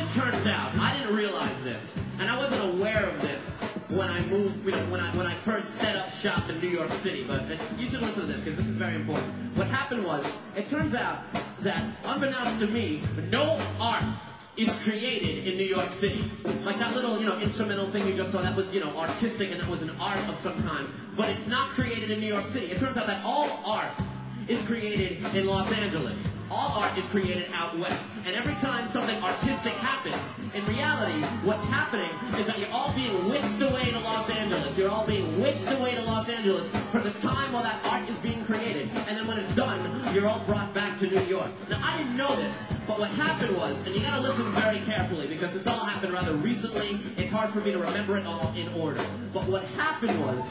turns out, I didn't realize this, and I wasn't aware of this when I moved, when I first set up shop in New York City, but you should listen to this, because this is very important. What happened was, it turns out that, unbeknownst to me, no art is created in New York City. Like that little, instrumental thing you just saw, that was, artistic, and that was an art of some kind, but it's not created in New York City. It turns out that all art is created in Los Angeles. All art is created out west. And every time something artistic happens, in reality, what's happening is that you're all being whisked away to Los Angeles. You're all being whisked away to Los Angeles for the time while that art is being created. And then when it's done, you're all brought back to New York. Now, I didn't know this, but what happened was, and you gotta listen very carefully because this all happened rather recently. It's hard for me to remember it all in order. But what happened was,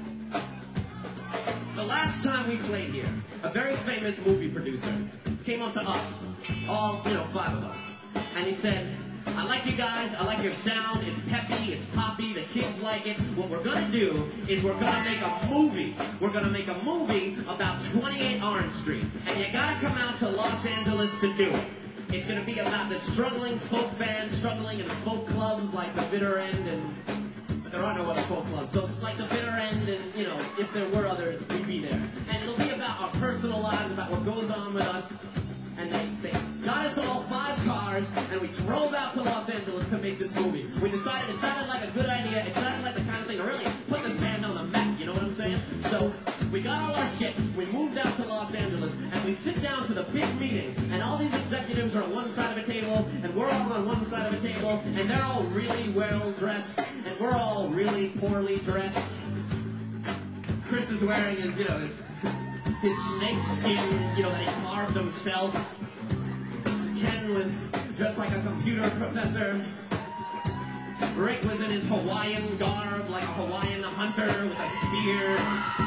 the last time we played here, a very famous movie producer came up to us, all, 5 of us, and he said, I like you guys, I like your sound, it's peppy, it's poppy, the kids like it. What we're gonna do is we're gonna make a movie. We're gonna make a movie about 28 Orange Street, and you gotta come out to Los Angeles to do it. It's gonna be about the struggling folk band, struggling in folk clubs like the Bitter End and... There are no other folk clubs, so it's like the Bitter End, and, if there were others, we'd be there. And it'll be about our personal lives, about what goes on with us. And they got us all 5 cars, and we drove out to Los Angeles to make this movie. We decided it sounded like a good idea. It sounded like the kind of thing to really put this band on the map, you know what I'm saying? So we got all our shit, we moved out to Los Angeles, and we sit down for the big meeting, and all these executives are on one side of a table, and we're all on one side of a table, and they're all really well dressed, and we're all really poorly dressed. Chris is wearing his snake skin, that he carved himself. Ken was dressed like a computer professor. Rick was in his Hawaiian garb, like a Hawaiian hunter with a spear.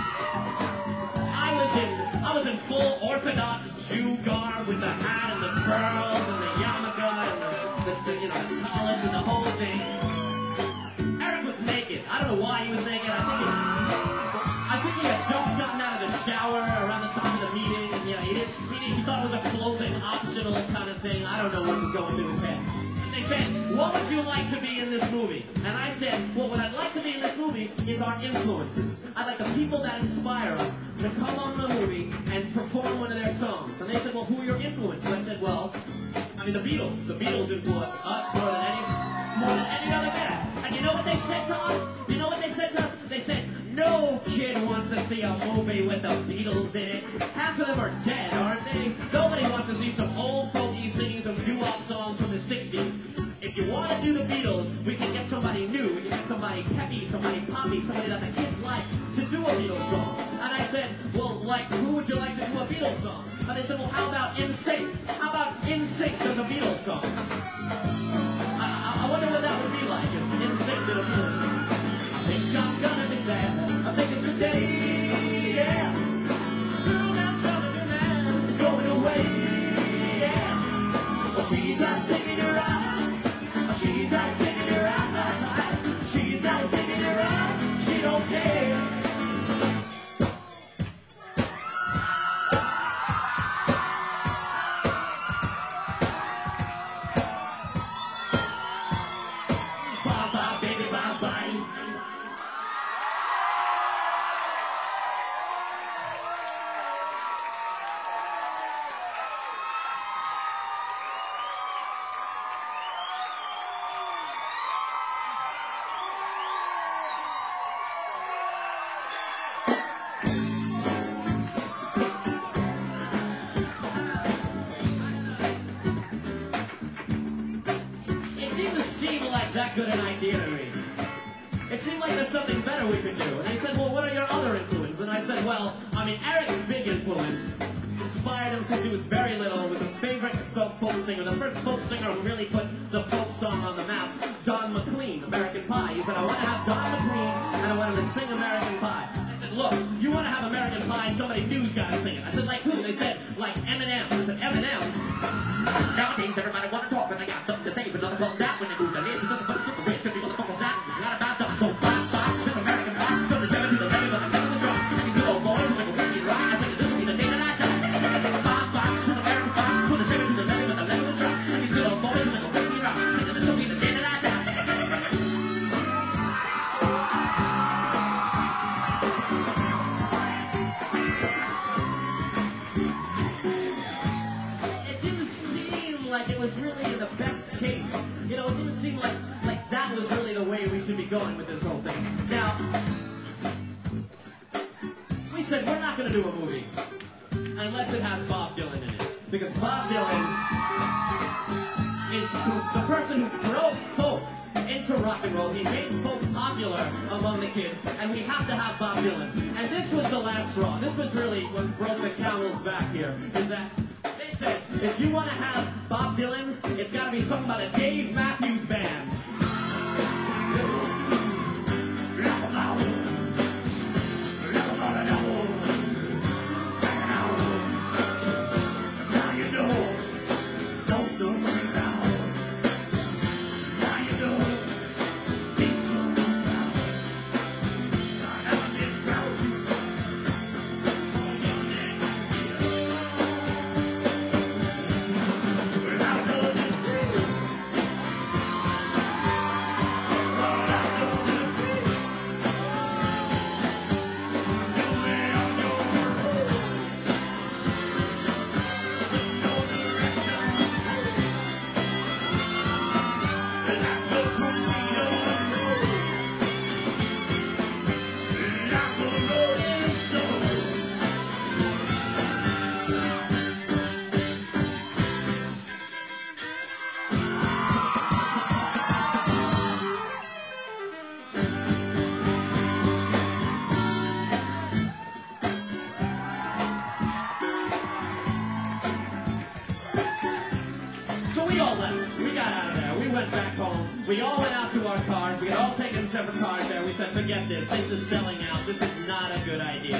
I was in full Orthodox Jew garb with the hat and the curls and the yarmulke and the tallis and the whole thing. Eric was naked. I don't know why he was naked. I think he had just gotten out of the shower around the time of the meeting, and he thought it was a clothing optional kind of thing. I don't know what was going through his head. And they said, what would you like to be in this movie? And I said, well, what I'd like to be in this movie is our influences. I'd like the people that inspire us to come on the movie and perform one of their songs. And they said, well, who are your influences? I said, well, the Beatles. The Beatles influenced us more than any other band. And you know what they said to us? They said, no kid wants to see a movie with the Beatles in it. Half of them are dead, aren't they? Nobody wants to see some old folky singing some doo-wop songs from the 60s. If you want to do the Beatles, we can get somebody new. We can get somebody peppy, somebody poppy, somebody that the kids like to do a Beatles song. And I said, well, who would you like to do a Beatles song? And they said, well, how about NSYNC? How about NSYNC does a Beatles song? I wonder what that would be like if NSYNC did a Beatles song. I think I'm gonna be sad. I think it's a day, yeah. Girl, that's coming to now. It's going away, yeah. Well, she's not taking her out. She's not taking her out. She's not taking her out. She don't care. Bye-bye, baby, bye-bye. That good an idea to me. It seemed like there's something better we could do. And they said, well, what are your other influences? And I said, well, Eric's big influence inspired him since he was very little. It was his favorite folk singer. The first folk singer who really put the folk song on the map, Don McLean, American Pie. He said, I want to have Don McLean, and I want him to sing American Pie. I said, look, you want to have American Pie, somebody new's got to sing it. I said, like who? They said, like Eminem. I said, Eminem? Nowadays, everybody want to talk, but I got something to say, but nothing comes out when they move their lips. It's nothing but a super rich, 'cause people the focus out. A lot about them, so bye, this American Pie. From the 7 to the 11, but I'm never the drop. And these good old boys, like a whiskey rock. I said, this will be the day that I die. Bye, this American Pie. From the 7 to the 11, but I'm never the drop. And these good old boys, like a whiskey rock. seemed like that was really the way we should be going with this whole thing. Now, we said we're not going to do a movie unless it has Bob Dylan in it. Because Bob Dylan is the person who drove folk into rock and roll. He made folk popular among the kids, and we have to have Bob Dylan. And this was the last straw. This was really what broke the camel's back here, is that they said, if you want to have Bob Dylan, it's got to be something by the Dave Matthews Band. We all went out to our cars. We had all taken separate cars there. We said, forget this. This is selling out. This is not a good idea.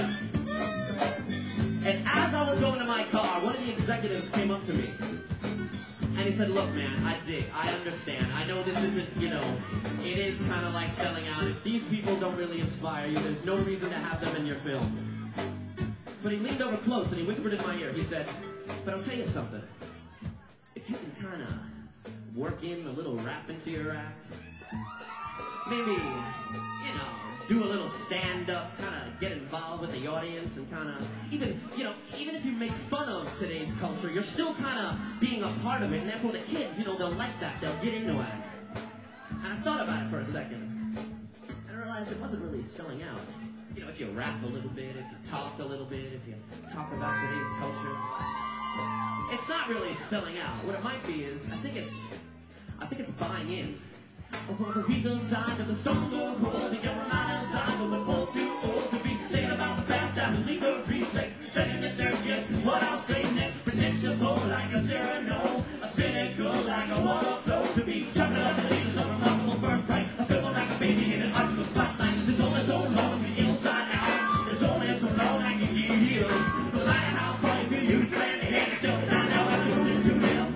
And as I was going to my car, one of the executives came up to me. And he said, look, man, I dig. I understand. I know this isn't, it is kind of like selling out. If these people don't really inspire you, there's no reason to have them in your film. But he leaned over close and he whispered in my ear. He said, but I'll tell you something. If you can kind of work in a little rap into your act. Maybe, do a little stand-up, kind of get involved with the audience and kind of, even if you make fun of today's culture, you're still kind of being a part of it, and therefore the kids, they'll like that, they'll get into it. And I thought about it for a second, and I realized it wasn't really selling out. If you rap a little bit, if you talk a little bit, if you talk about today's culture, it's not really selling out. What it might be is, I think it's buying in. On the weaker side of the stronger hold, the young man inside, but we're both too old to be thinking about the past as a legal reflex. Second and third guess what I'll say next. Predictable like a Cyrano, a cynical like a water flow. To be chopping up the Jesus of remarkable birth price. A silver like a baby in an arch of spotlight. There's only so long the inside out. There's only so long I can get healed. No matter how far you feel you plan ahead, still not know what you're into real.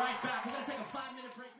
right back. We're going to take a 5-minute break.